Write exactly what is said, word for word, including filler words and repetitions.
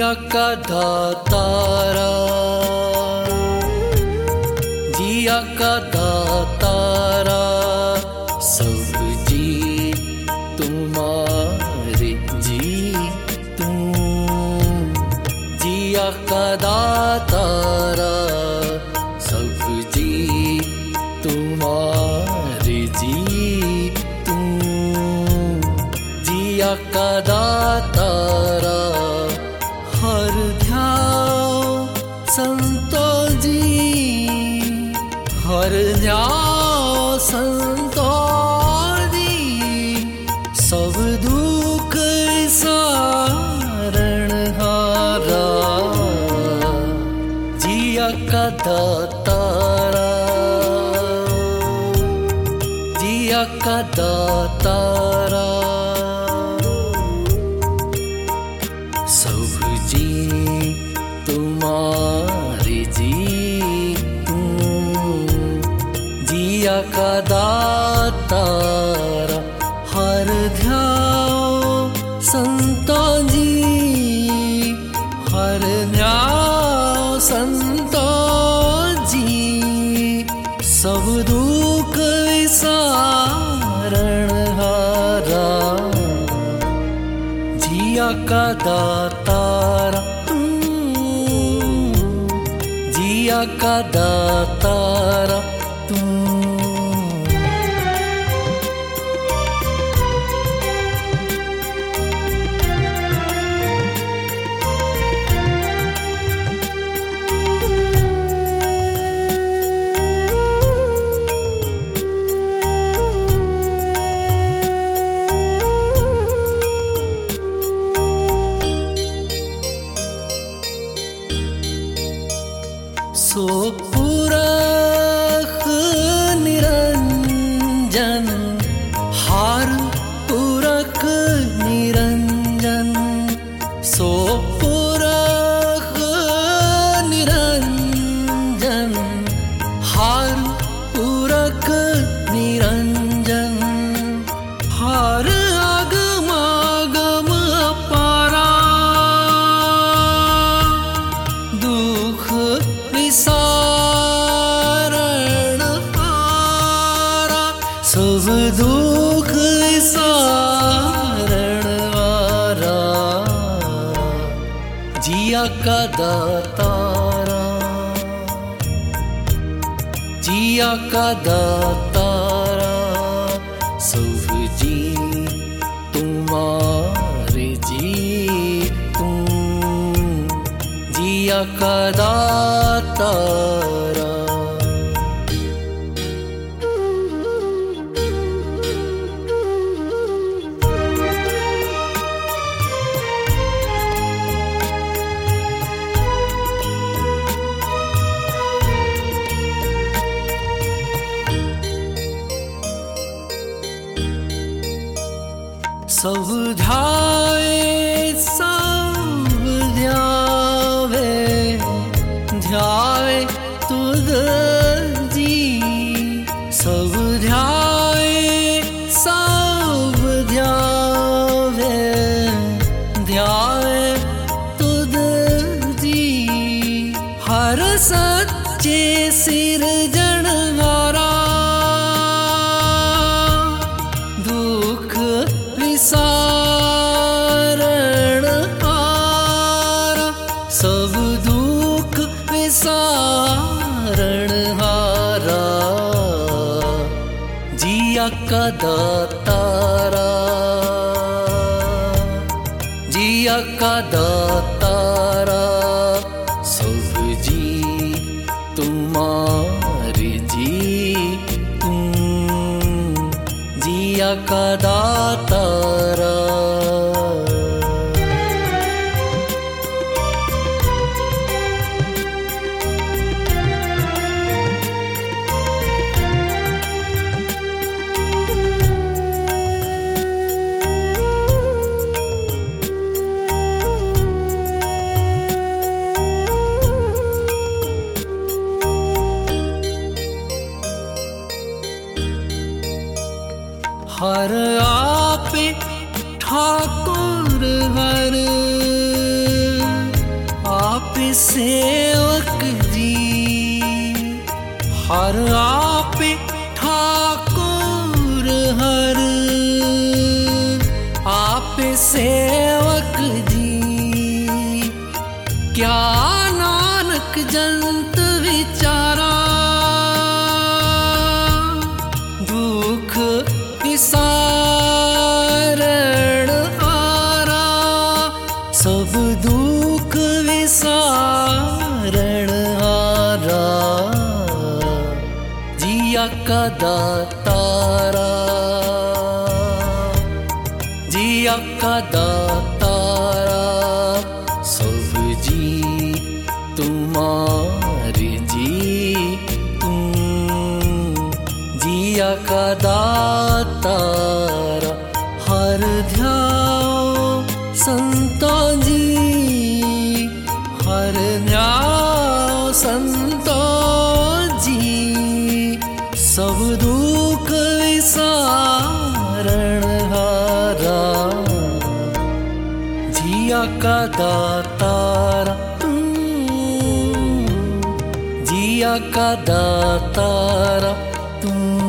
जिया का दातारा, जिया का दातारा, सब जी तुम्हारे जी तुम, जिया का दातारा, सब जी तुम्हारे जी तुम, जिया का दातारा, हर ध्यान संतो जी, हर ध्यान संतो जी, सब दुख सारण हारा, जिया का दातारा, जिया का दातारा, सब जी तुम्हारे जी तुम, जिया का दातारा, हर ध्यान संतो जी, हर ध्यान संतो जी, सब दुख विसारण हारा, जिया का दातारा, जिया का दातारा तुम। सो पुरख निरंजन, हार पुरख निरंजन, सो पुरख निरंजन, हार पुरख निरंजन, हार आगमागम अपारा, दुख विसारण हारा, सब दुख विसारण हारा, जिया का दातारा, जिया का दातारा, सब जी तुम्हारे जी तुम, जिया का दातारा। सब ध्याए सब ध्यावे, ध्यावे तुझ जी, सब ध्याए सब ध्यावे, ध्यावे तुझ जी, हर सच्चे सिरजनहारा, दुख विसारण हारा, सब दुख विसारण हारा, जिया का दातारा, जिया का दातारा, सब जी तुम्हारे जी तुम, जिया का दातारा। हर आपे ठाकुर हर सेवक जी, हर आपे ठाकुर हर, आपे सेवक जी। क्या नानक जंत विचारा, दुख विसारण आरा, सब दुख विसारण आरा। जिया का दातारा, जिया का दातारा, सब जी तुम्हारे जी तुम। जिया का दातारा, हर ध्याओ संतों जी, हर ध्याओ संतों जी, सब दुख विसारण हारा। जिया का दातारा तुम, जिया का दातारा तुम।